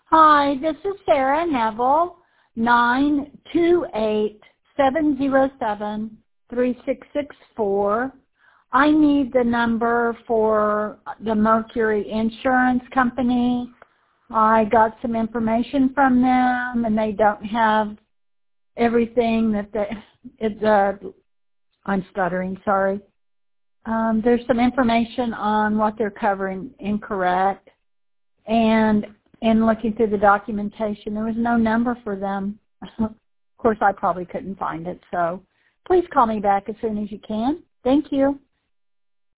Hi, this is Sarah Neville, 928-707-3664. I need the number for the Mercury Insurance Company. I got some information from them, and they don't have everything that I'm stuttering, sorry. There's some information on what they're covering incorrect, and in looking through the documentation, there was no number for them. Of course, I probably couldn't find it, so please call me back as soon as you can. Thank you.